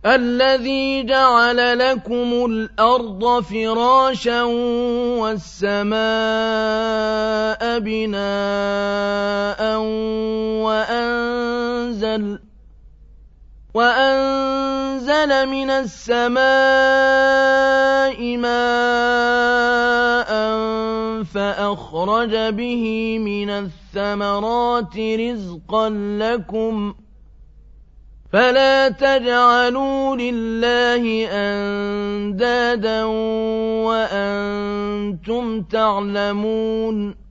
الذي جعل لكم الأرض فراشا والسماء بناء وأنزل من السماء ماء فأخرج به من الثمرات رزقا لكم فلا تجعلوا لله أندادا وأنتم تعلمون